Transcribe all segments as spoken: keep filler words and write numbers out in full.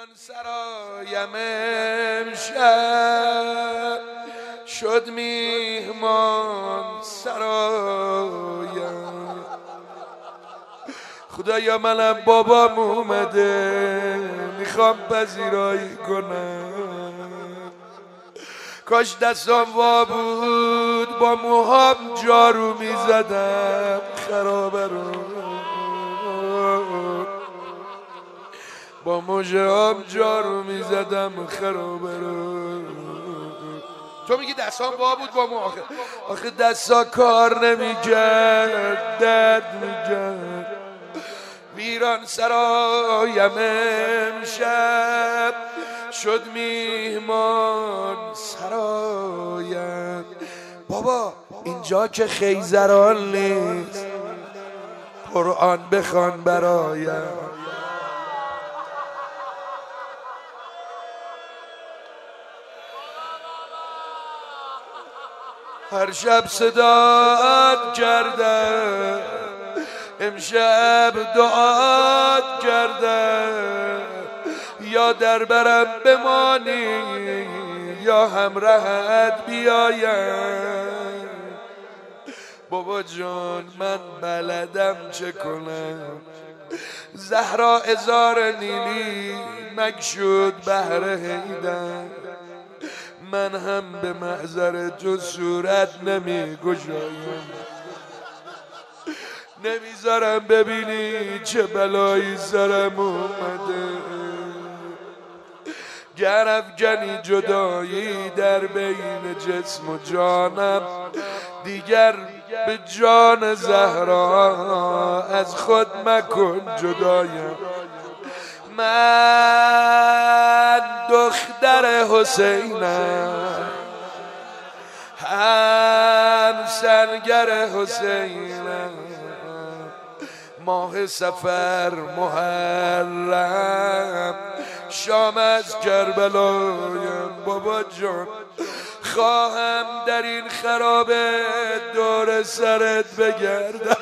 ویران سرایم امشب شد میهمان سرایم. خدایا منم بابام اومده میخوام پذیرایی کنم. کاش دستام وا بود با موهام جارو میزدم خرابه رو، با موجهام جارو میزدم خرابه رو. تو میگی دستام وا بود با مو، آخه آخه دستا کار نمیکرد درد میکرد. ویران سرایم امشب شد میهمان سرایم. بابا اینجا که خیزران نیست، قرآن بخوان برایم. هر شب صدات کردم، امشب دعات کردم، یا در برم بمانی یا همراهت بیایم. بابا جان من بلدم چه کنم، زهرا ازار نیلی مگشود بهر حیدر. من هم به محضر تو صورت نمی گشایم، نمیذارم ببینی چه بلایی سرم اومده. گر افکنی جدایی در بین جسم و جانم، دیگر به جان زهرا از خود مکن جدایم. من دختر حسینم، هم سنگر حسینم، ماه سفر محرم شام از کربلایم. بابا جان خواهم در این خرابه دور سرت بگردم.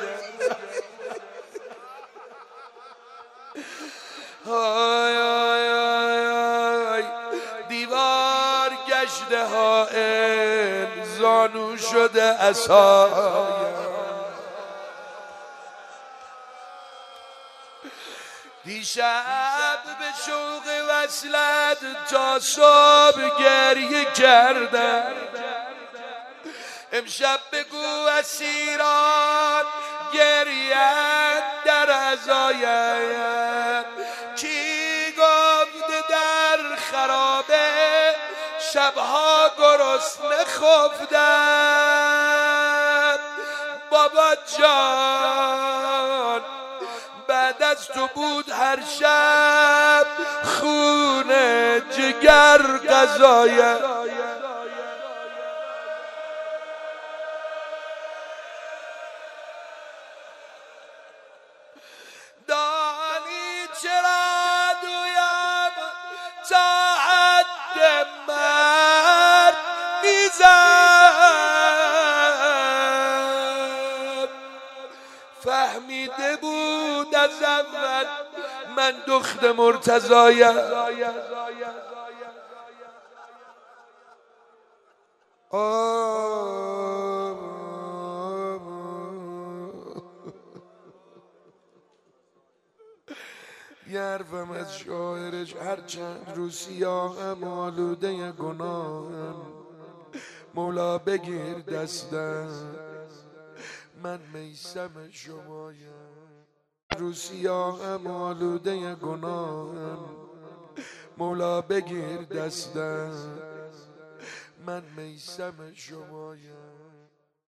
آی آی آی آی دیوار گشته حائل زانو شده عصایم. دیشب به شوق وصلت تا صبح گریه کردم، امشب بگو اسیران گریه در عزایم. کی گفت در خرابه شبها گرسنه خفتم؟ بابا جان بعد از تو بود هر شب خونه جگر غذایم. دانی چرا دویم تا حد مرد میزد، فهمیده بود از اول من دخت مرتضایم. یه حرفم از شاعرش هرچند رو سیاهم آلوده گناهم، مولا بگیر دستم من میثم شمایم. رو سیاهم آلوده گناهم، مولا بگیر دستم من میثم شمایم.